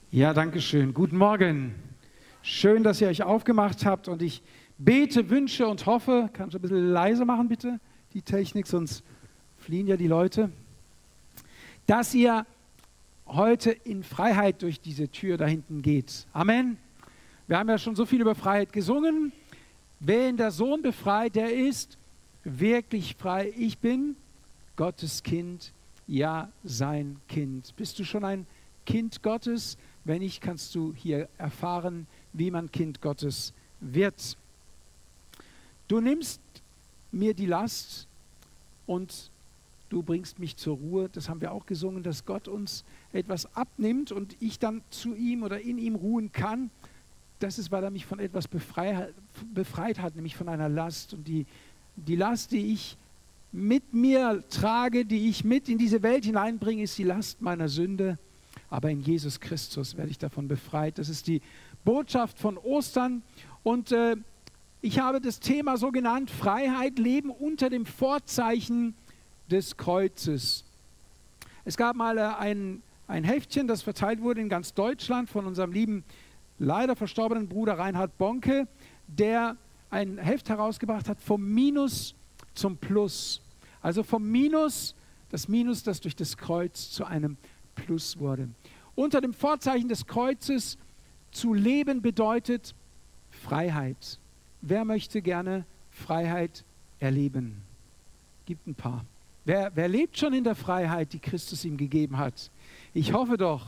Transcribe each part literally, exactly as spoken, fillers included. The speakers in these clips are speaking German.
Ja, danke schön. Guten Morgen. Schön, dass ihr euch aufgemacht habt und ich bete, wünsche und hoffe, kannst du ein bisschen leiser machen bitte, die Technik, sonst fliehen ja die Leute, dass ihr heute in Freiheit durch diese Tür da hinten geht. Amen. Wir haben ja schon so viel über Freiheit gesungen. Wen der Sohn befreit, der ist wirklich frei. Ich bin Gottes Kind, ja, sein Kind. Bist du schon ein Kind Gottes? Wenn nicht, kannst du hier erfahren, wie man Kind Gottes wird. Du nimmst mir die Last und du bringst mich zur Ruhe. Das haben wir auch gesungen, dass Gott uns etwas abnimmt und ich dann zu ihm oder in ihm ruhen kann. Das ist, weil er mich von etwas befreit, befreit hat, nämlich von einer Last. Und die, die Last, die ich mit mir trage, die ich mit in diese Welt hineinbringe, ist die Last meiner Sünde. Aber in Jesus Christus werde ich davon befreit. Das ist die Botschaft von Ostern. Und äh, ich habe das Thema so genannt, Freiheit, Leben unter dem Vorzeichen des Kreuzes. Es gab mal äh, ein, ein Heftchen, das verteilt wurde in ganz Deutschland von unserem lieben, leider verstorbenen Bruder Reinhard Bonke, der ein Heft herausgebracht hat, vom Minus zum Plus. Also vom Minus, das Minus, das durch das Kreuz zu einem Plus wurde. Unter dem Vorzeichen des Kreuzes zu leben bedeutet Freiheit. Wer möchte gerne Freiheit erleben? Gibt ein paar. Wer, wer lebt schon in der Freiheit, die Christus ihm gegeben hat? Ich hoffe doch.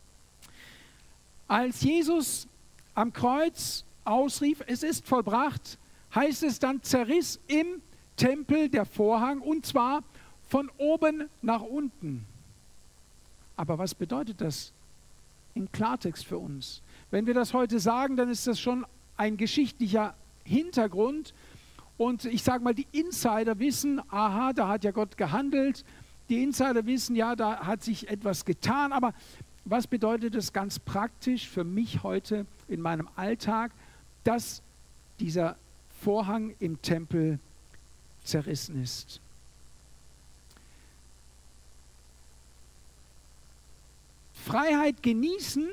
Als Jesus am Kreuz ausrief, es ist vollbracht, heißt es dann, zerriss im Tempel der Vorhang und zwar von oben nach unten. Aber was bedeutet das im Klartext für uns? Wenn wir das heute sagen, dann ist das schon ein geschichtlicher Hintergrund. Und ich sage mal, die Insider wissen, aha, da hat ja Gott gehandelt. Die Insider wissen, ja, da hat sich etwas getan. Aber was bedeutet das ganz praktisch für mich heute in meinem Alltag, dass dieser Vorhang im Tempel zerrissen ist? Freiheit genießen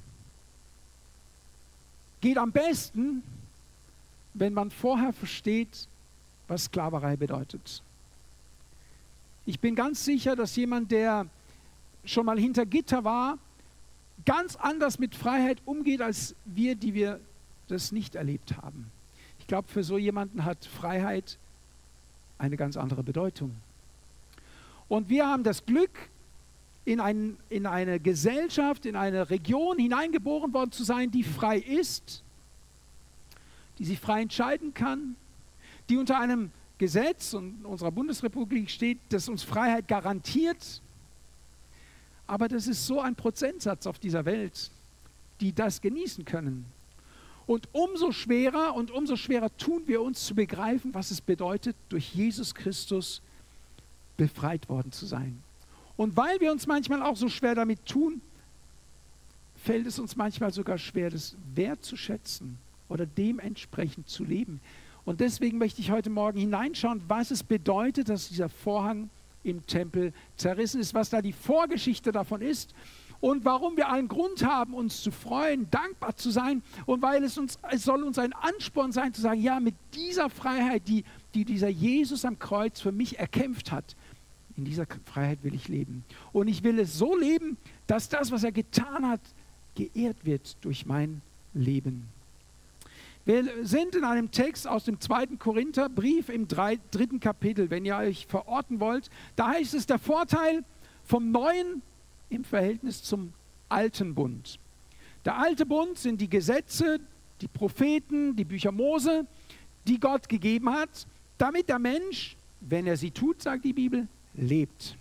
geht am besten, wenn man vorher versteht, was Sklaverei bedeutet. Ich bin ganz sicher, dass jemand, der schon mal hinter Gitter war, ganz anders mit Freiheit umgeht, als wir, die wir das nicht erlebt haben. Ich glaube, für so jemanden hat Freiheit eine ganz andere Bedeutung. Und wir haben das Glück, In, ein, in eine Gesellschaft, in eine Region hineingeboren worden zu sein, die frei ist, die sich frei entscheiden kann, die unter einem Gesetz in unserer Bundesrepublik steht, das uns Freiheit garantiert. Aber das ist so ein Prozentsatz auf dieser Welt, die das genießen können. Und umso schwerer und umso schwerer tun wir uns zu begreifen, was es bedeutet, durch Jesus Christus befreit worden zu sein. Und weil wir uns manchmal auch so schwer damit tun, fällt es uns manchmal sogar schwer, das wertzuschätzen oder dementsprechend zu leben. Und deswegen möchte ich heute Morgen hineinschauen, was es bedeutet, dass dieser Vorhang im Tempel zerrissen ist, was da die Vorgeschichte davon ist und warum wir allen Grund haben, uns zu freuen, dankbar zu sein und weil es uns, es soll uns ein Ansporn sein, zu sagen, ja, mit dieser Freiheit, die, die dieser Jesus am Kreuz für mich erkämpft hat, in dieser Freiheit will ich leben. Und ich will es so leben, dass das, was er getan hat, geehrt wird durch mein Leben. Wir sind in einem Text aus dem zweiten Korintherbrief im drei, dritten Kapitel, wenn ihr euch verorten wollt. Da heißt es, der Vorteil vom Neuen im Verhältnis zum alten Bund. Der alte Bund sind die Gesetze, die Propheten, die Bücher Mose, die Gott gegeben hat, damit der Mensch, wenn er sie tut, sagt die Bibel, lebt.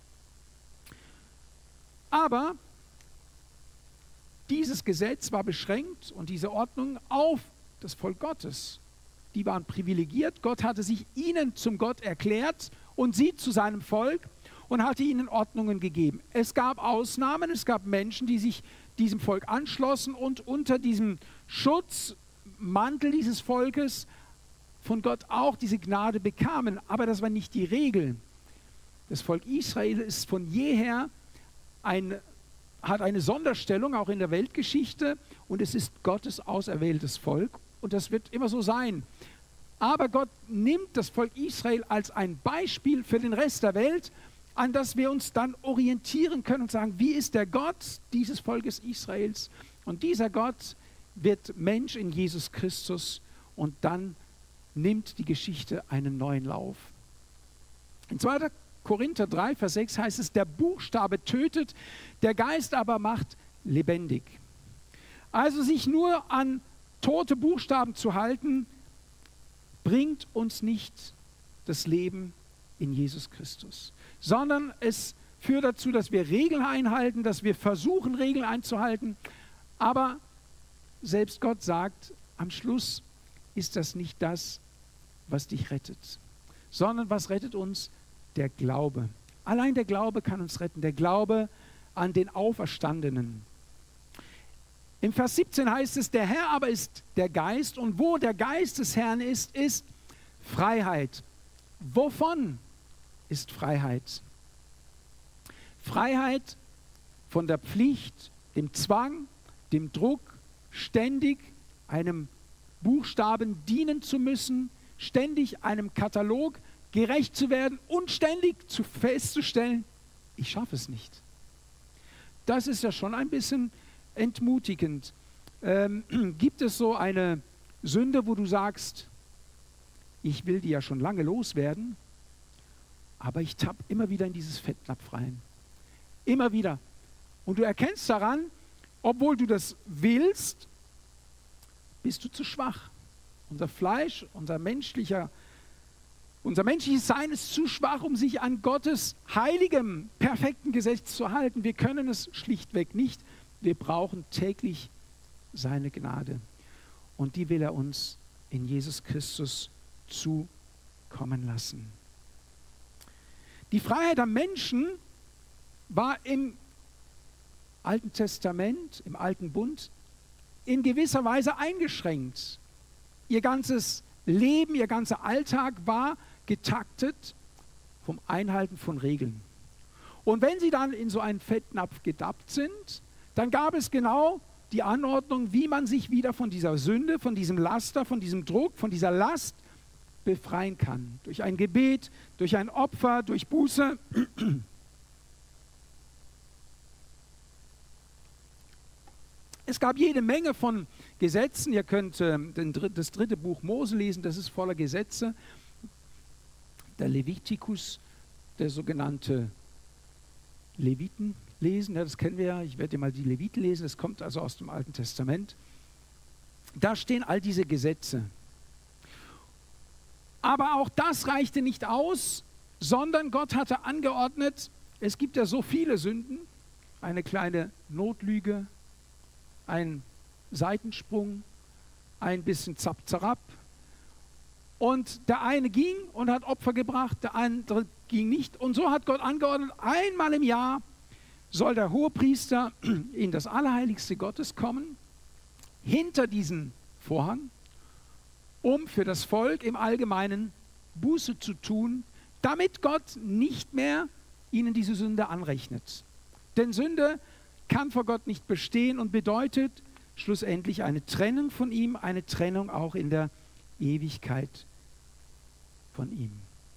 Aber dieses Gesetz war beschränkt und diese Ordnung auf das Volk Gottes. Die waren privilegiert. Gott hatte sich ihnen zum Gott erklärt und sie zu seinem Volk und hatte ihnen Ordnungen gegeben. Es gab Ausnahmen, es gab Menschen, die sich diesem Volk anschlossen und unter diesem Schutzmantel dieses Volkes von Gott auch diese Gnade bekamen. Aber das war nicht die Regel. Das Volk Israel ist von jeher ein hat eine Sonderstellung auch in der Weltgeschichte und es ist Gottes auserwähltes Volk und das wird immer so sein. Aber Gott nimmt das Volk Israel als ein Beispiel für den Rest der Welt, an das wir uns dann orientieren können und sagen, wie ist der Gott dieses Volkes Israels? Und dieser Gott wird Mensch in Jesus Christus und dann nimmt die Geschichte einen neuen Lauf. In zweiter Korinther drei, Vers sechs heißt es, der Buchstabe tötet, der Geist aber macht lebendig. Also sich nur an tote Buchstaben zu halten, bringt uns nicht das Leben in Jesus Christus, sondern es führt dazu, dass wir Regeln einhalten, dass wir versuchen, Regeln einzuhalten, aber selbst Gott sagt, am Schluss ist das nicht das, was dich rettet, sondern was rettet uns? Der Glaube. Allein der Glaube kann uns retten, der Glaube an den Auferstandenen. Im Vers siebzehn heißt es, der Herr aber ist der Geist und wo der Geist des Herrn ist, ist Freiheit. Wovon ist Freiheit? Freiheit von der Pflicht, dem Zwang, dem Druck, ständig einem Buchstaben dienen zu müssen, ständig einem Katalog gerecht zu werden und ständig zu festzustellen, ich schaffe es nicht. Das ist ja schon ein bisschen entmutigend. Ähm, gibt es so eine Sünde, wo du sagst, ich will die ja schon lange loswerden, aber ich tappe immer wieder in dieses Fettnapf rein. Immer wieder. Und du erkennst daran, obwohl du das willst, bist du zu schwach. Unser Fleisch, unser menschlicher Unser menschliches Sein ist zu schwach, um sich an Gottes heiligem, perfekten Gesetz zu halten. Wir können es schlichtweg nicht. Wir brauchen täglich seine Gnade. Und die will er uns in Jesus Christus zukommen lassen. Die Freiheit am Menschen war im Alten Testament, im Alten Bund, in gewisser Weise eingeschränkt. Ihr ganzes Leben, ihr ganzer Alltag war getaktet vom Einhalten von Regeln. Und wenn sie dann in so einen Fettnapf gedappt sind, dann gab es genau die Anordnung, wie man sich wieder von dieser Sünde, von diesem Laster, von diesem Druck, von dieser Last befreien kann. Durch ein Gebet, durch ein Opfer, durch Buße. Es gab jede Menge von Gesetzen. Ihr könnt äh, den, das dritte Buch Mose lesen, das ist voller Gesetze. Der Levitikus, der sogenannte Leviten lesen, ja, das kennen wir ja, ich werde dir mal die Leviten lesen, das kommt also aus dem Alten Testament. Da stehen all diese Gesetze. Aber auch das reichte nicht aus, sondern Gott hatte angeordnet, es gibt ja so viele Sünden, eine kleine Notlüge, ein Seitensprung, ein bisschen Zap-Zarab. Und der eine ging und hat Opfer gebracht, der andere ging nicht. Und so hat Gott angeordnet, einmal im Jahr soll der Hohepriester in das Allerheiligste Gottes kommen, hinter diesen Vorhang, um für das Volk im Allgemeinen Buße zu tun, damit Gott nicht mehr ihnen diese Sünde anrechnet. Denn Sünde kann vor Gott nicht bestehen und bedeutet schlussendlich eine Trennung von ihm, eine Trennung auch in der Ewigkeit von ihm.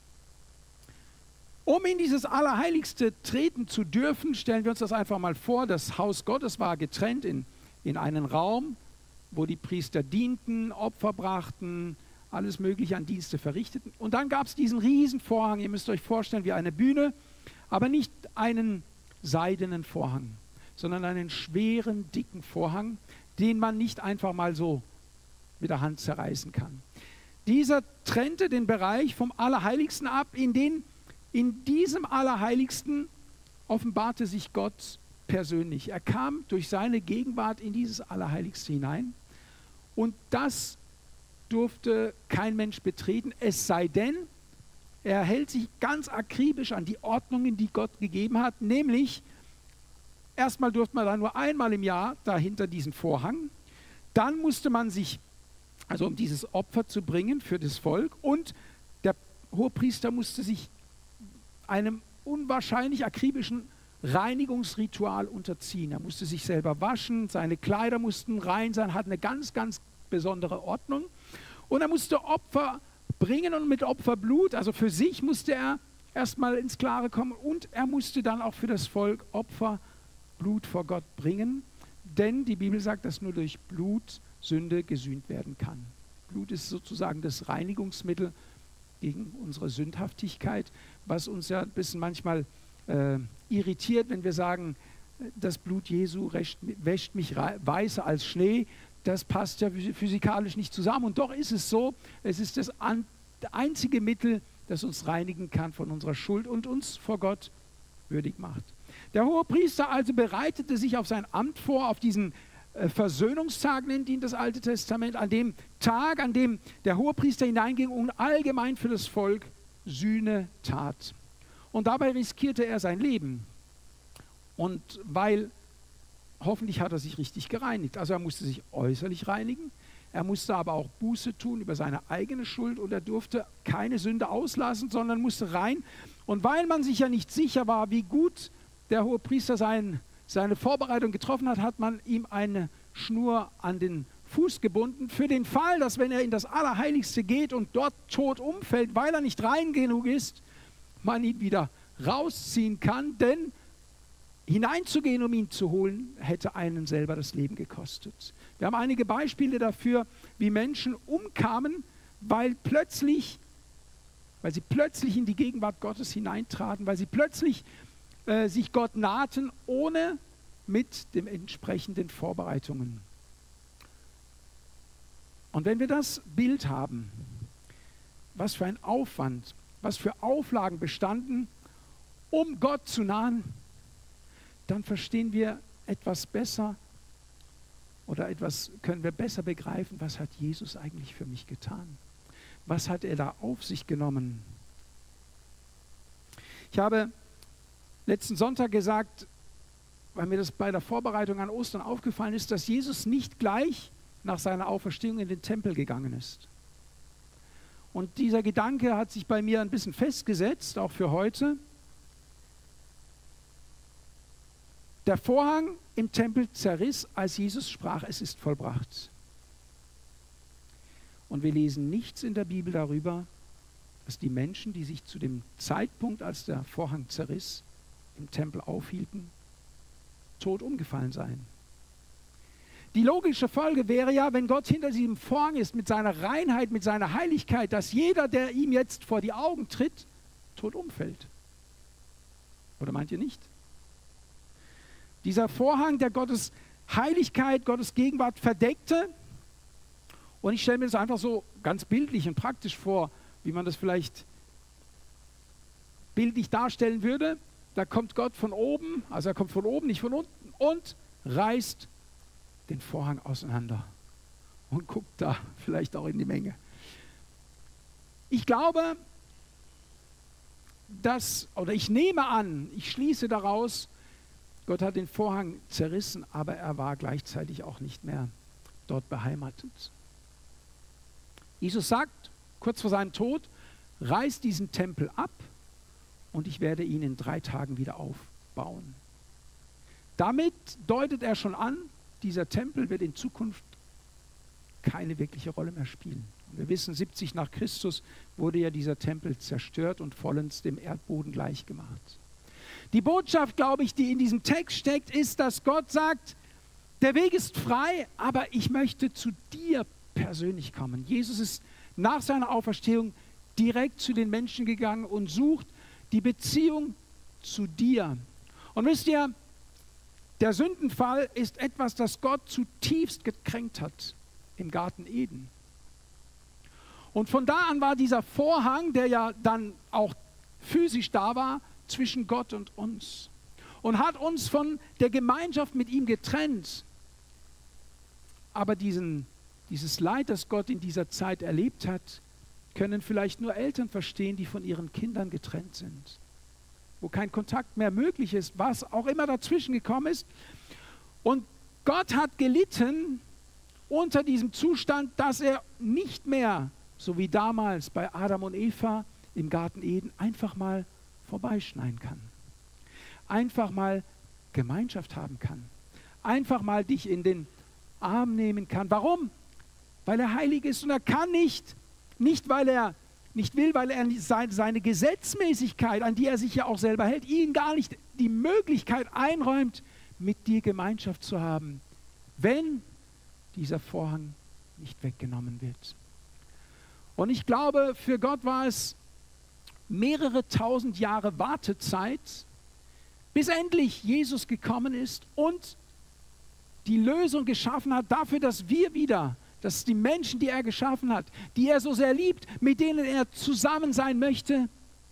Um in dieses Allerheiligste treten zu dürfen, stellen wir uns das einfach mal vor, das Haus Gottes war getrennt in, in einen Raum, wo die Priester dienten, Opfer brachten, alles Mögliche an Dienste verrichteten. Und dann gab es diesen riesen Vorhang, ihr müsst euch vorstellen, wie eine Bühne, aber nicht einen seidenen Vorhang, sondern einen schweren, dicken Vorhang, den man nicht einfach mal so mit der Hand zerreißen kann. Dieser trennte den Bereich vom Allerheiligsten ab, in den in diesem Allerheiligsten offenbarte sich Gott persönlich. Er kam durch seine Gegenwart in dieses Allerheiligste hinein und das durfte kein Mensch betreten, es sei denn, er hält sich ganz akribisch an die Ordnungen, die Gott gegeben hat, nämlich erstmal durfte man da nur einmal im Jahr dahinter diesen Vorhang, dann musste man sich, also um dieses Opfer zu bringen für das Volk, und der Hohepriester musste sich einem unwahrscheinlich akribischen Reinigungsritual unterziehen. Er musste sich selber waschen, seine Kleider mussten rein sein, hat eine ganz, ganz besondere Ordnung. Und er musste Opfer bringen und mit Opferblut, also für sich musste er erstmal ins Klare kommen und er musste dann auch für das Volk Opferblut vor Gott bringen, denn die Bibel sagt, dass nur durch Blut Sünde gesühnt werden kann. Blut ist sozusagen das Reinigungsmittel gegen unsere Sündhaftigkeit, was uns ja ein bisschen manchmal äh, irritiert, wenn wir sagen, das Blut Jesu wäscht, wäscht mich weißer als Schnee. Das passt ja physikalisch nicht zusammen. Und doch ist es so, es ist das einzige Mittel, das uns reinigen kann von unserer Schuld und uns vor Gott würdig macht. Der Hohepriester also bereitete sich auf sein Amt vor, auf diesen äh, Versöhnungstag nennt ihn das Alte Testament, an dem Tag, an dem der Hohepriester hineinging und allgemein für das Volk Sühne tat. Und dabei riskierte er sein Leben. Und weil, hoffentlich hat er sich richtig gereinigt. Also er musste sich äußerlich reinigen, er musste aber auch Buße tun über seine eigene Schuld und er durfte keine Sünde auslassen, sondern musste rein. Und weil man sich ja nicht sicher war, wie gut der Hohepriester sein, seine Vorbereitung getroffen hat, hat man ihm eine Schnur an den Fuß gebunden, für den Fall, dass wenn er in das Allerheiligste geht und dort tot umfällt, weil er nicht rein genug ist, man ihn wieder rausziehen kann, denn hineinzugehen, um ihn zu holen, hätte einen selber das Leben gekostet. Wir haben einige Beispiele dafür, wie Menschen umkamen, weil plötzlich, weil sie plötzlich in die Gegenwart Gottes hineintraten, weil sie plötzlich äh, sich Gott nahten, ohne mit den entsprechenden Vorbereitungen. Und wenn wir das Bild haben, was für ein Aufwand, was für Auflagen bestanden, um Gott zu nahen, dann verstehen wir etwas besser oder etwas können wir besser begreifen, was hat Jesus eigentlich für mich getan? Was hat er da auf sich genommen? Ich habe letzten Sonntag gesagt, weil mir das bei der Vorbereitung an Ostern aufgefallen ist, dass Jesus nicht gleich nach seiner Auferstehung in den Tempel gegangen ist. Und dieser Gedanke hat sich bei mir ein bisschen festgesetzt, auch für heute. Der Vorhang im Tempel zerriss, als Jesus sprach, es ist vollbracht. Und wir lesen nichts in der Bibel darüber, dass die Menschen, die sich zu dem Zeitpunkt, als der Vorhang zerriss, im Tempel aufhielten, tot umgefallen seien. Die logische Folge wäre ja, wenn Gott hinter diesem Vorhang ist, mit seiner Reinheit, mit seiner Heiligkeit, dass jeder, der ihm jetzt vor die Augen tritt, tot umfällt. Oder meint ihr nicht? Dieser Vorhang, der Gottes Heiligkeit, Gottes Gegenwart verdeckte. Und ich stelle mir das einfach so ganz bildlich und praktisch vor, wie man das vielleicht bildlich darstellen würde. Da kommt Gott von oben, also er kommt von oben, nicht von unten, und reißt den Vorhang auseinander und guckt da vielleicht auch in die Menge. Ich glaube, dass, oder ich nehme an, ich schließe daraus, Gott hat den Vorhang zerrissen, aber er war gleichzeitig auch nicht mehr dort beheimatet. Jesus sagt, kurz vor seinem Tod, reiß diesen Tempel ab und ich werde ihn in drei Tagen wieder aufbauen. Damit deutet er schon an, dieser Tempel wird in Zukunft keine wirkliche Rolle mehr spielen. Und wir wissen, siebzig nach Christus wurde ja dieser Tempel zerstört und vollends dem Erdboden gleichgemacht. Die Botschaft, glaube ich, die in diesem Text steckt, ist, dass Gott sagt, der Weg ist frei, aber ich möchte zu dir persönlich kommen. Jesus ist nach seiner Auferstehung direkt zu den Menschen gegangen und sucht die Beziehung zu dir. Und wisst ihr, der Sündenfall ist etwas, das Gott zutiefst gekränkt hat im Garten Eden. Und von da an war dieser Vorhang, der ja dann auch physisch da war, zwischen Gott und uns und hat uns von der Gemeinschaft mit ihm getrennt. Aber diesen, dieses Leid, das Gott in dieser Zeit erlebt hat, können vielleicht nur Eltern verstehen, die von ihren Kindern getrennt sind, wo kein Kontakt mehr möglich ist, was auch immer dazwischen gekommen ist. Und Gott hat gelitten unter diesem Zustand, dass er nicht mehr, so wie damals bei Adam und Eva im Garten Eden, einfach mal vorbeischneiden kann. einfach mal Gemeinschaft haben kann. Einfach mal dich in den Arm nehmen kann. Warum? Weil er heilig ist und er kann nicht, nicht weil er nicht will, weil er seine Gesetzmäßigkeit, an die er sich ja auch selber hält, ihn gar nicht die Möglichkeit einräumt, mit dir Gemeinschaft zu haben, wenn dieser Vorhang nicht weggenommen wird. Und ich glaube, für Gott war es mehrere tausend Jahre Wartezeit, bis endlich Jesus gekommen ist und die Lösung geschaffen hat dafür, dass wir wieder, dass die Menschen, die er geschaffen hat, die er so sehr liebt, mit denen er zusammen sein möchte,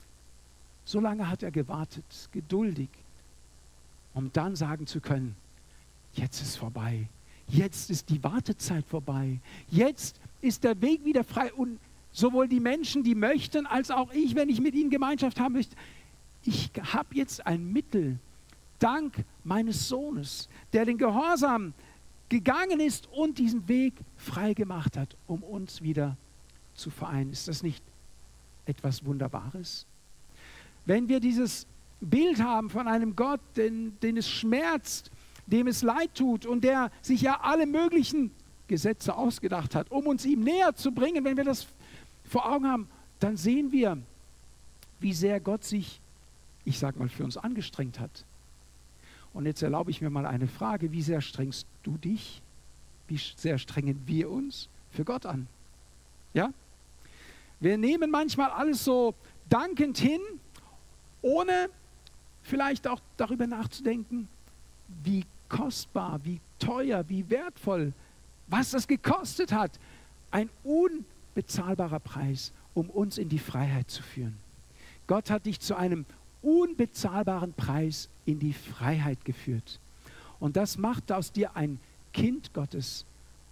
so lange hat er gewartet, geduldig, um dann sagen zu können, jetzt ist vorbei, jetzt ist die Wartezeit vorbei, jetzt ist der Weg wieder frei und sowohl die Menschen, die möchten, als auch ich, wenn ich mit ihnen Gemeinschaft haben möchte, ich habe jetzt ein Mittel, dank meines Sohnes, der den Gehorsam gegangen ist und diesen Weg frei gemacht hat, um uns wieder zu vereinen. Ist das nicht etwas Wunderbares? Wenn wir dieses Bild haben von einem Gott, den, den es schmerzt, dem es leid tut und der sich ja alle möglichen Gesetze ausgedacht hat, um uns ihm näher zu bringen, wenn wir das vor Augen haben, dann sehen wir, wie sehr Gott sich, ich sage mal, für uns angestrengt hat. Und jetzt erlaube ich mir mal eine Frage, wie sehr strengst du dich, wie sehr strengen wir uns für Gott an? Ja? Wir nehmen manchmal alles so dankend hin, ohne vielleicht auch darüber nachzudenken, wie kostbar, wie teuer, wie wertvoll, was das gekostet hat. Ein unbezahlbarer Preis, um uns in die Freiheit zu führen. Gott hat dich zu einem unbezahlbaren Preis in die Freiheit geführt. Und das macht aus dir ein Kind Gottes,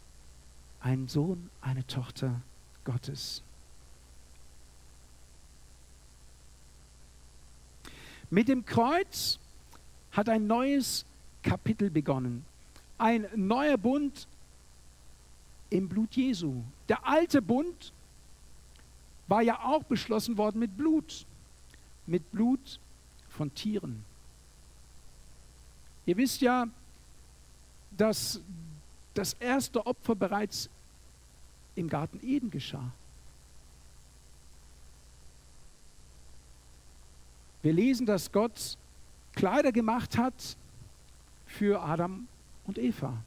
ein Sohn, eine Tochter Gottes. Mit dem Kreuz hat ein neues Kapitel begonnen. Ein neuer Bund im Blut Jesu. Der alte Bund war ja auch beschlossen worden mit Blut. Mit Blut von Tieren. Ihr wisst ja, dass das erste Opfer bereits im Garten Eden geschah. Wir lesen, dass Gott Kleider gemacht hat für Adam und Eva.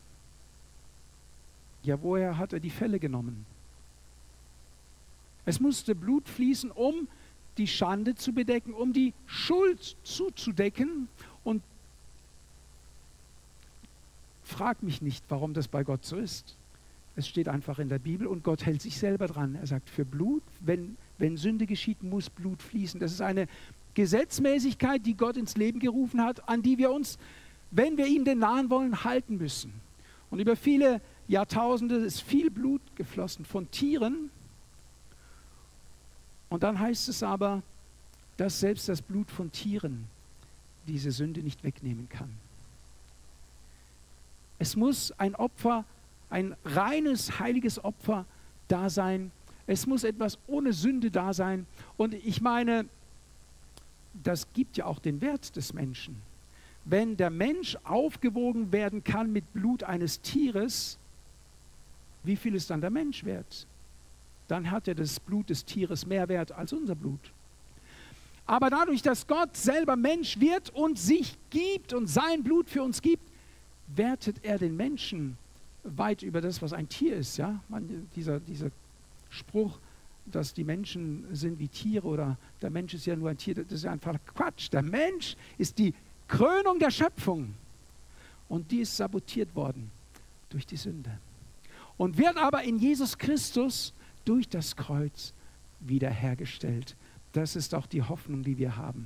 Ja, woher hat er die Felle genommen? Es musste Blut fließen, um die Schande zu bedecken, um die Schuld zuzudecken. Und frag mich nicht, warum das bei Gott so ist. Es steht einfach in der Bibel und Gott hält sich selber dran. Er sagt, für Blut, wenn, wenn Sünde geschieht, muss Blut fließen. Das ist eine Gesetzmäßigkeit, die Gott ins Leben gerufen hat, an die wir uns, wenn wir ihm denn nahen wollen, halten müssen. Und über viele Jahrtausende ist viel Blut geflossen von Tieren. Und dann heißt es aber, dass selbst das Blut von Tieren diese Sünde nicht wegnehmen kann. Es muss ein Opfer, ein reines, heiliges Opfer da sein. Es muss etwas ohne Sünde da sein. Und ich meine, das gibt ja auch den Wert des Menschen. Wenn der Mensch aufgewogen werden kann mit Blut eines Tieres, wie viel ist dann der Mensch wert? Dann hat ja das Blut des Tieres mehr Wert als unser Blut. Aber dadurch, dass Gott selber Mensch wird und sich gibt und sein Blut für uns gibt, wertet er den Menschen weit über das, was ein Tier ist. Ja? Man, dieser, dieser Spruch, dass die Menschen sind wie Tiere oder der Mensch ist ja nur ein Tier, das ist einfach Quatsch. Der Mensch ist die Krönung der Schöpfung und die ist sabotiert worden durch die Sünde und wird aber in Jesus Christus durch das Kreuz wiederhergestellt. Das ist auch die Hoffnung, die wir haben.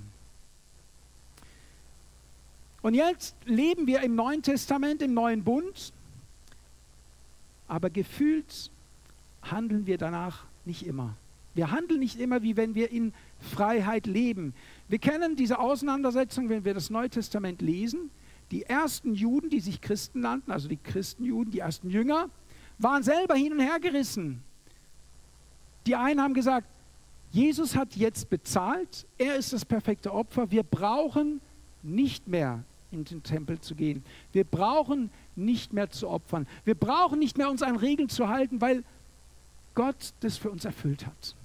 Und jetzt leben wir im Neuen Testament, im Neuen Bund, aber gefühlt handeln wir danach nicht immer. Wir handeln nicht immer, wie wenn wir in Freiheit leben. Wir kennen diese Auseinandersetzung, wenn wir das Neue Testament lesen. Die ersten Juden, die sich Christen nannten, also die Christenjuden, die ersten Jünger, waren selber hin und her gerissen. Die einen haben gesagt, Jesus hat jetzt bezahlt, er ist das perfekte Opfer, wir brauchen nicht mehr in den Tempel zu gehen. Wir brauchen nicht mehr zu opfern. Wir brauchen nicht mehr uns an Regeln zu halten, weil Gott das für uns erfüllt hat.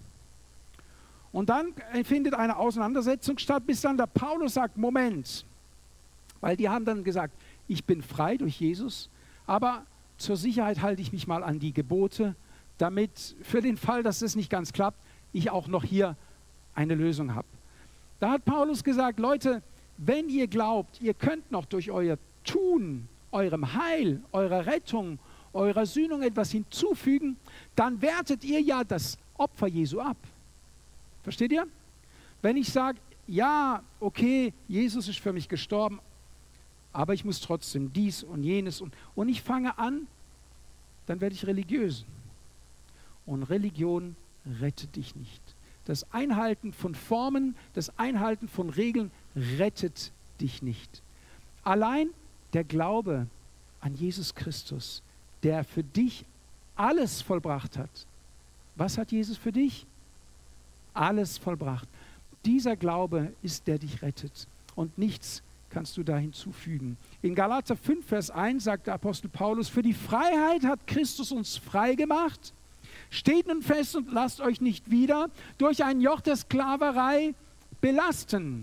Und dann findet eine Auseinandersetzung statt, bis dann der Paulus sagt, Moment, weil die haben dann gesagt, ich bin frei durch Jesus, aber zur Sicherheit halte ich mich mal an die Gebote, damit für den Fall, dass das nicht ganz klappt, ich auch noch hier eine Lösung habe. Da hat Paulus gesagt, Leute, wenn ihr glaubt, ihr könnt noch durch euer Tun, eurem Heil, eurer Rettung, eurer Sühnung etwas hinzufügen, dann wertet ihr ja das Opfer Jesu ab. Versteht ihr? Wenn ich sage, ja, okay, Jesus ist für mich gestorben, aber ich muss trotzdem dies und jenes und, und ich fange an, dann werde ich religiös. Und Religion rettet dich nicht. Das Einhalten von Formen, das Einhalten von Regeln rettet dich nicht. Allein der Glaube an Jesus Christus, der für dich alles vollbracht hat. Was hat Jesus für dich? Alles vollbracht. Dieser Glaube ist, der dich rettet. Und nichts kannst du da hinzufügen. In Galater fünf, Vers eins sagt der Apostel Paulus, für die Freiheit hat Christus uns frei gemacht. Steht nun fest und lasst euch nicht wieder durch ein Joch der Sklaverei belasten.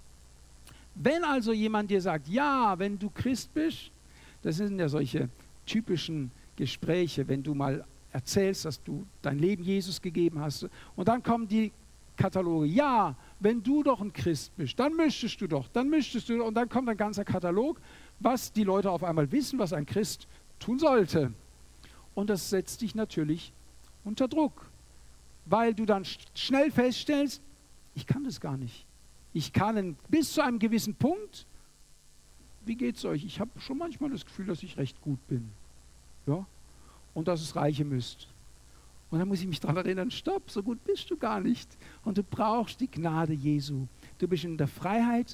Wenn also jemand dir sagt, ja, wenn du Christ bist, das sind ja solche typischen Gespräche, wenn du mal erzählst, dass du dein Leben Jesus gegeben hast, und dann kommen die Kataloge, ja, wenn du doch ein Christ bist, dann müsstest du doch, dann müsstest du, und dann kommt ein ganzer Katalog, was die Leute auf einmal wissen, was ein Christ tun sollte. Und das setzt dich natürlich unter Druck, weil du dann schnell feststellst, ich kann das gar nicht. Ich kann bis zu einem gewissen Punkt, wie geht's euch? Ich habe schon manchmal das Gefühl, dass ich recht gut bin. Ja? Und dass es reichen müsste. Und dann muss ich mich daran erinnern, stopp, so gut bist du gar nicht. Und du brauchst die Gnade Jesu. Du bist in der Freiheit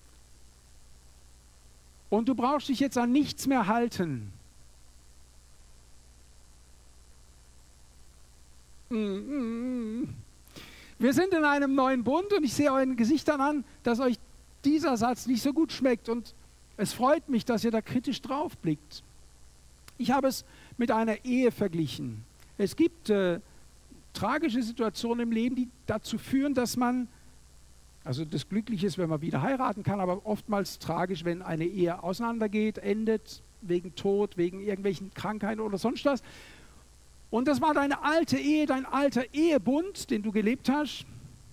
und du brauchst dich jetzt an nichts mehr halten. Wir sind in einem neuen Bund und ich sehe euren Gesichtern an, dass euch dieser Satz nicht so gut schmeckt und es freut mich, dass ihr da kritisch drauf blickt. Ich habe es mit einer Ehe verglichen. Es gibt äh, tragische Situationen im Leben, die dazu führen, dass man, also das Glückliche ist, wenn man wieder heiraten kann, aber oftmals tragisch, wenn eine Ehe auseinandergeht, endet, wegen Tod, wegen irgendwelchen Krankheiten oder sonst was. Und das war deine alte Ehe, dein alter Ehebund, den du gelebt hast.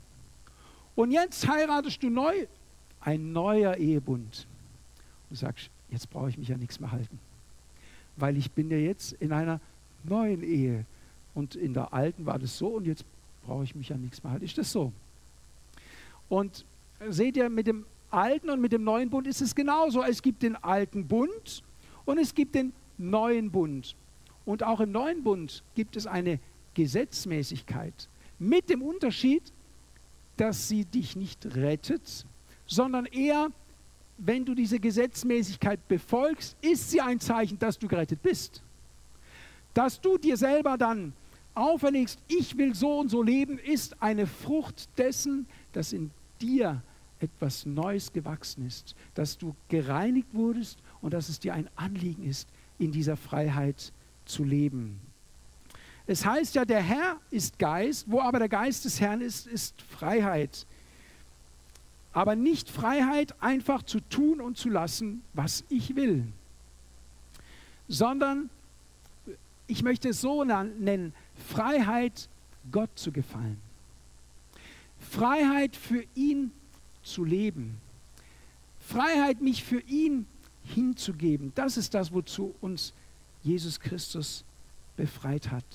Und jetzt heiratest du neu, ein neuer Ehebund. Du sagst, jetzt brauche ich mich ja nichts mehr halten. Weil ich bin ja jetzt in einer neuen Ehe. Und in der alten war das so und jetzt brauche ich mich ja nichts mehr halten. Ist das so? Und seht ihr, mit dem alten und mit dem neuen Bund ist es genauso. Es gibt den alten Bund und es gibt den neuen Bund. Und auch im neuen Bund gibt es eine Gesetzmäßigkeit. Mit dem Unterschied, dass sie dich nicht rettet, sondern eher, wenn du diese Gesetzmäßigkeit befolgst, ist sie ein Zeichen, dass du gerettet bist. Dass du dir selber dann auferlegst, ich will so und so leben, ist eine Frucht dessen, dass in dir etwas Neues gewachsen ist, dass du gereinigt wurdest und dass es dir ein Anliegen ist, in dieser Freiheit zu leben. Es heißt ja, der Herr ist Geist, wo aber der Geist des Herrn ist, ist Freiheit. Aber nicht Freiheit, einfach zu tun und zu lassen, was ich will, sondern ich möchte es so nennen, Freiheit, Gott zu gefallen. Freiheit für ihn zu leben. Freiheit, mich für ihn hinzugeben. Das ist das, wozu uns Jesus Christus befreit hat.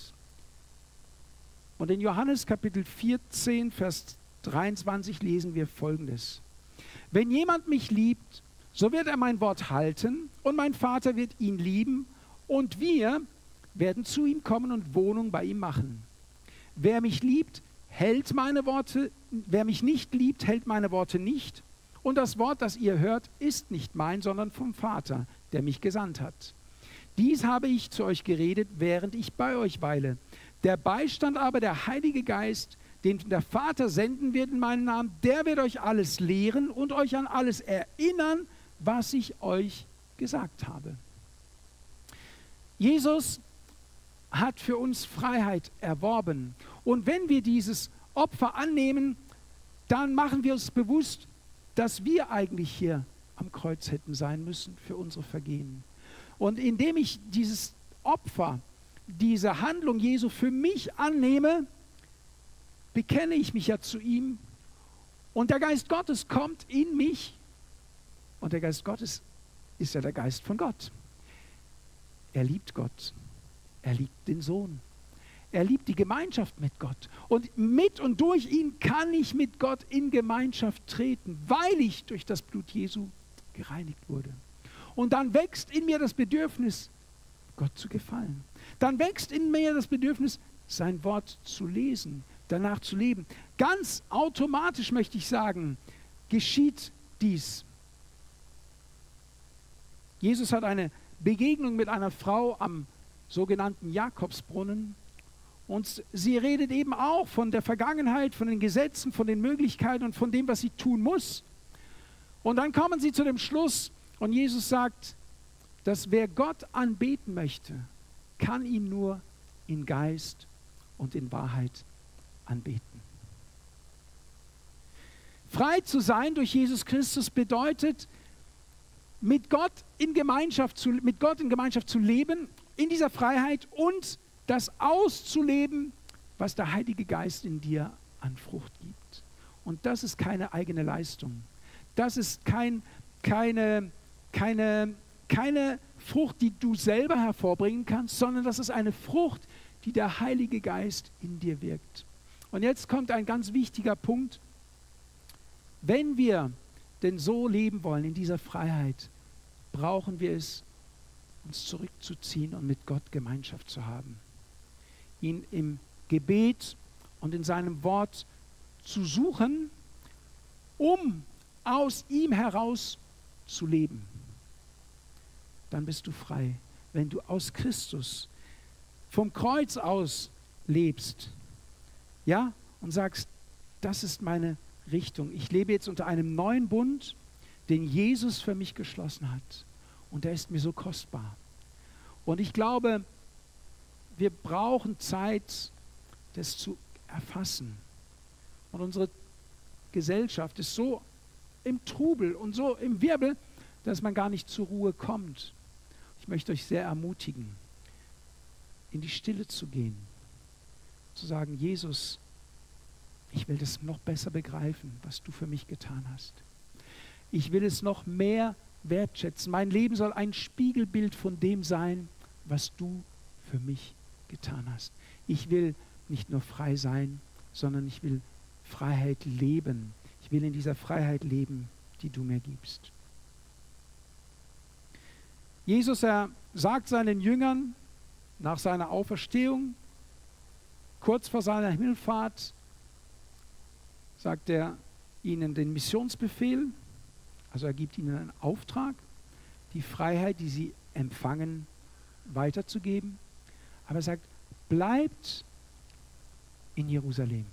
Und in Johannes Kapitel vierzehn, Vers dreiundzwanzig lesen wir Folgendes. Wenn jemand mich liebt, so wird er mein Wort halten und mein Vater wird ihn lieben und wir werden zu ihm kommen und Wohnung bei ihm machen. Wer mich liebt, hält meine Worte, wer mich nicht liebt, hält meine Worte nicht. Und das Wort, das ihr hört, ist nicht mein, sondern vom Vater, der mich gesandt hat. Dies habe ich zu euch geredet, während ich bei euch weile. Der Beistand aber, der Heilige Geist, den der Vater senden wird in meinem Namen, der wird euch alles lehren und euch an alles erinnern, was ich euch gesagt habe. Jesus hat für uns Freiheit erworben. Und wenn wir dieses Opfer annehmen, dann machen wir uns bewusst, dass wir eigentlich hier am Kreuz hätten sein müssen für unsere Vergehen. Und indem ich dieses Opfer, diese Handlung Jesu für mich annehme, bekenne ich mich ja zu ihm und der Geist Gottes kommt in mich und der Geist Gottes ist ja der Geist von Gott. Er liebt Gott, er liebt den Sohn, er liebt die Gemeinschaft mit Gott und mit und durch ihn kann ich mit Gott in Gemeinschaft treten, weil ich durch das Blut Jesu gereinigt wurde. Und dann wächst in mir das Bedürfnis, Gott zu gefallen. Dann wächst in mir das Bedürfnis, sein Wort zu lesen, danach zu leben. Ganz automatisch möchte ich sagen, geschieht dies. Jesus hat eine Begegnung mit einer Frau am sogenannten Jakobsbrunnen und sie redet eben auch von der Vergangenheit, von den Gesetzen, von den Möglichkeiten und von dem, was sie tun muss. Und dann kommen sie zu dem Schluss und Jesus sagt, dass wer Gott anbeten möchte, kann ihn nur in Geist und in Wahrheit anbeten. Frei zu sein durch Jesus Christus bedeutet, mit Gott in Gemeinschaft zu, mit Gott in Gemeinschaft zu leben, in dieser Freiheit und das auszuleben, was der Heilige Geist in dir an Frucht gibt. Und das ist keine eigene Leistung. Das ist kein, keine, keine, keine Frucht, die du selber hervorbringen kannst, sondern das ist eine Frucht, die der Heilige Geist in dir wirkt. Und jetzt kommt ein ganz wichtiger Punkt. Wenn wir denn so leben wollen, in dieser Freiheit, brauchen wir es, uns zurückzuziehen und mit Gott Gemeinschaft zu haben. Ihn im Gebet und in seinem Wort zu suchen, um aus ihm heraus zu leben. Dann bist du frei, wenn du aus Christus vom Kreuz aus lebst, ja, und sagst, das ist meine Richtung. Ich lebe jetzt unter einem neuen Bund, den Jesus für mich geschlossen hat. Und der ist mir so kostbar. Und ich glaube, wir brauchen Zeit, das zu erfassen. Und unsere Gesellschaft ist so im Trubel und so im Wirbel, dass man gar nicht zur Ruhe kommt. Ich möchte euch sehr ermutigen, in die Stille zu gehen, zu sagen, Jesus, ich will das noch besser begreifen, was du für mich getan hast. Ich will es noch mehr wertschätzen. Mein Leben soll ein Spiegelbild von dem sein, was du für mich getan hast. Ich will nicht nur frei sein, sondern ich will Freiheit leben. Ich will in dieser Freiheit leben, die du mir gibst. Jesus, er sagt seinen Jüngern nach seiner Auferstehung, kurz vor seiner Himmelfahrt, sagt er ihnen den Missionsbefehl, also er gibt ihnen einen Auftrag, die Freiheit, die sie empfangen, weiterzugeben. Aber er sagt, bleibt in Jerusalem,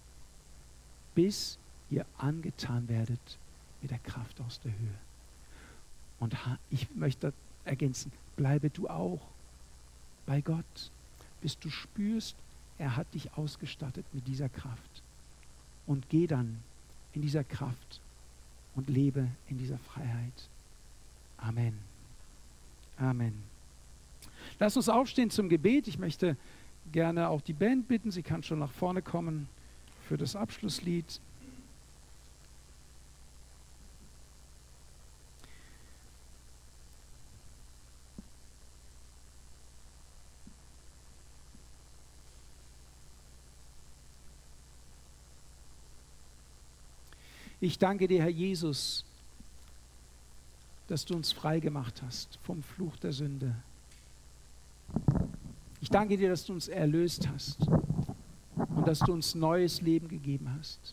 bis ihr angetan werdet mit der Kraft aus der Höhe. Und ich möchte ergänzen, bleibe du auch bei Gott, bis du spürst, er hat dich ausgestattet mit dieser Kraft. Und geh dann in dieser Kraft und lebe in dieser Freiheit. Amen. Amen. Lass uns aufstehen zum Gebet. Ich möchte gerne auch die Band bitten, sie kann schon nach vorne kommen für das Abschlusslied. Ich danke dir, Herr Jesus, dass du uns frei gemacht hast vom Fluch der Sünde. Ich danke dir, dass du uns erlöst hast und dass du uns neues Leben gegeben hast.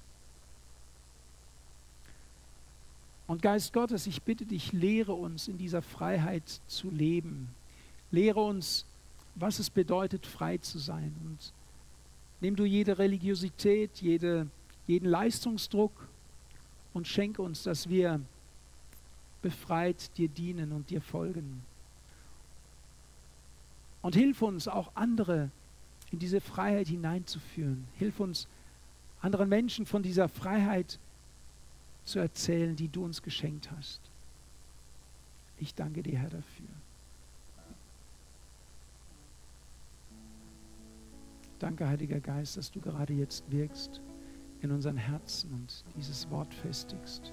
Und Geist Gottes, ich bitte dich, lehre uns in dieser Freiheit zu leben. Lehre uns, was es bedeutet, frei zu sein. Und Nimm du jede Religiosität, jede, jeden Leistungsdruck und schenke uns, dass wir befreit dir dienen und dir folgen. Und hilf uns auch andere in diese Freiheit hineinzuführen. Hilf uns, anderen Menschen von dieser Freiheit zu erzählen, die du uns geschenkt hast. Ich danke dir, Herr, dafür. Danke, Heiliger Geist, dass du gerade jetzt wirkst in unseren Herzen und dieses Wort festigst.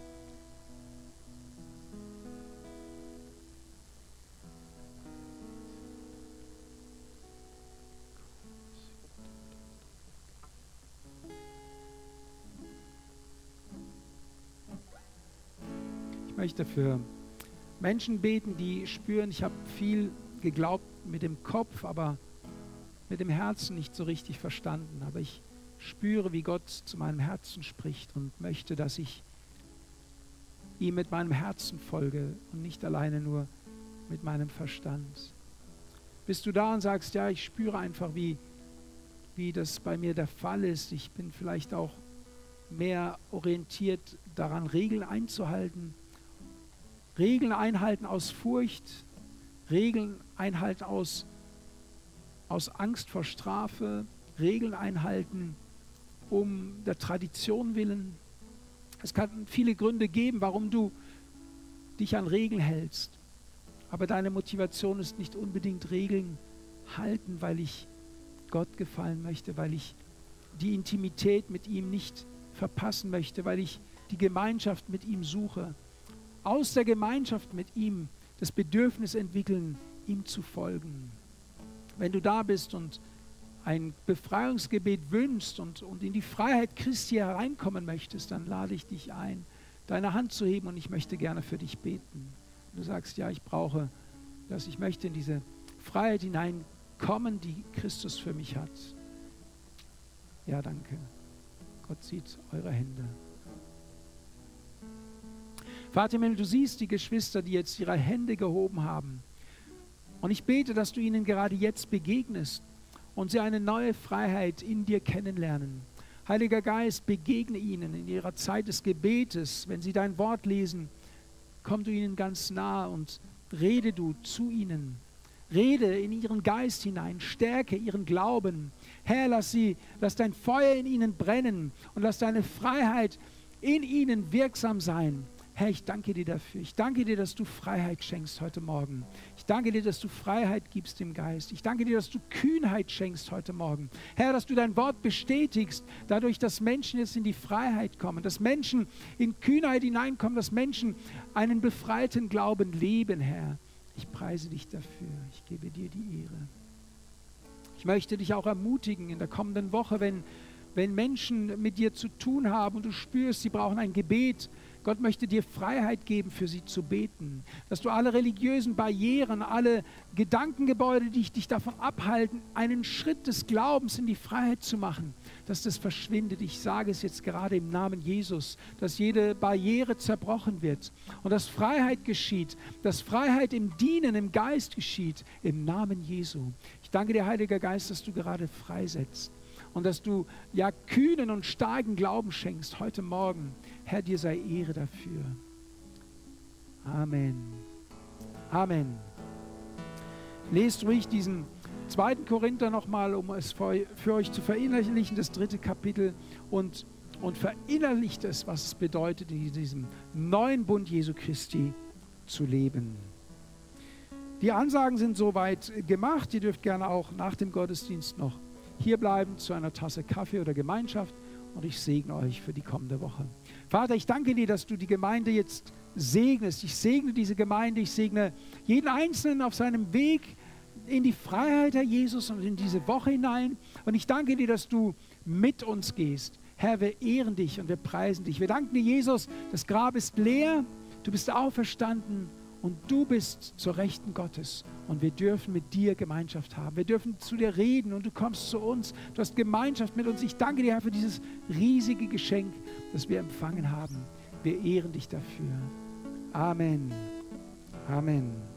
Ich möchte für Menschen beten, die spüren, ich habe viel geglaubt mit dem Kopf, aber mit dem Herzen nicht so richtig verstanden. Aber ich spüre, wie Gott zu meinem Herzen spricht und möchte, dass ich ihm mit meinem Herzen folge und nicht alleine nur mit meinem Verstand. Bist du da und sagst, ja, ich spüre einfach, wie, wie das bei mir der Fall ist. Ich bin vielleicht auch mehr orientiert daran, Regeln einzuhalten. Regeln einhalten aus Furcht, Regeln einhalten aus, aus Angst vor Strafe, Regeln einhalten um der Tradition willen. Es kann viele Gründe geben, warum du dich an Regeln hältst. Aber deine Motivation ist nicht unbedingt Regeln halten, weil ich Gott gefallen möchte, weil ich die Intimität mit ihm nicht verpassen möchte, weil ich die Gemeinschaft mit ihm suche. Aus der Gemeinschaft mit ihm das Bedürfnis entwickeln, ihm zu folgen. Wenn du da bist und ein Befreiungsgebet wünschst und, und in die Freiheit Christi hereinkommen möchtest, dann lade ich dich ein, deine Hand zu heben und ich möchte gerne für dich beten. Du sagst, ja, ich brauche das, ich möchte in diese Freiheit hineinkommen, die Christus für mich hat. Ja, danke. Gott sieht eure Hände. Vater im Himmel, du siehst die Geschwister, die jetzt ihre Hände gehoben haben. Und ich bete, dass du ihnen gerade jetzt begegnest und sie eine neue Freiheit in dir kennenlernen. Heiliger Geist, begegne ihnen in ihrer Zeit des Gebetes. Wenn sie dein Wort lesen, komm du ihnen ganz nah und rede du zu ihnen. Rede in ihren Geist hinein, stärke ihren Glauben. Herr, lass sie, lass dein Feuer in ihnen brennen und lass deine Freiheit in ihnen wirksam sein. Herr, ich danke dir dafür. Ich danke dir, dass du Freiheit schenkst heute Morgen. Ich danke dir, dass du Freiheit gibst im Geist. Ich danke dir, dass du Kühnheit schenkst heute Morgen. Herr, dass du dein Wort bestätigst, dadurch, dass Menschen jetzt in die Freiheit kommen, dass Menschen in Kühnheit hineinkommen, dass Menschen einen befreiten Glauben leben, Herr. Ich preise dich dafür. Ich gebe dir die Ehre. Ich möchte dich auch ermutigen in der kommenden Woche, wenn, wenn Menschen mit dir zu tun haben und du spürst, sie brauchen ein Gebet. Gott möchte dir Freiheit geben, für sie zu beten. Dass du alle religiösen Barrieren, alle Gedankengebäude, die dich davon abhalten, einen Schritt des Glaubens in die Freiheit zu machen, dass das verschwindet. Ich sage es jetzt gerade im Namen Jesus, dass jede Barriere zerbrochen wird und dass Freiheit geschieht, dass Freiheit im Dienen, im Geist geschieht, im Namen Jesu. Ich danke dir, Heiliger Geist, dass du gerade freisetzt. Und dass du ja kühnen und starken Glauben schenkst heute Morgen. Herr, dir sei Ehre dafür. Amen. Amen. Lest ruhig diesen zweiten Korinther nochmal, um es für, für euch zu verinnerlichen, das dritte Kapitel. Und, und verinnerlicht es, was es bedeutet, in diesem neuen Bund Jesu Christi zu leben. Die Ansagen sind soweit gemacht. Ihr dürft gerne auch nach dem Gottesdienst noch hier bleiben zu einer Tasse Kaffee oder Gemeinschaft und ich segne euch für die kommende Woche. Vater, ich danke dir, dass du die Gemeinde jetzt segnest. Ich segne diese Gemeinde, ich segne jeden Einzelnen auf seinem Weg in die Freiheit, Herr Jesus, und in diese Woche hinein. Und ich danke dir, dass du mit uns gehst. Herr, wir ehren dich und wir preisen dich. Wir danken dir, Jesus, das Grab ist leer, du bist auferstanden und du bist zur Rechten Gottes und wir dürfen mit dir Gemeinschaft haben. Wir dürfen zu dir reden und du kommst zu uns. Du hast Gemeinschaft mit uns. Ich danke dir, Herr, für dieses riesige Geschenk, das wir empfangen haben. Wir ehren dich dafür. Amen. Amen.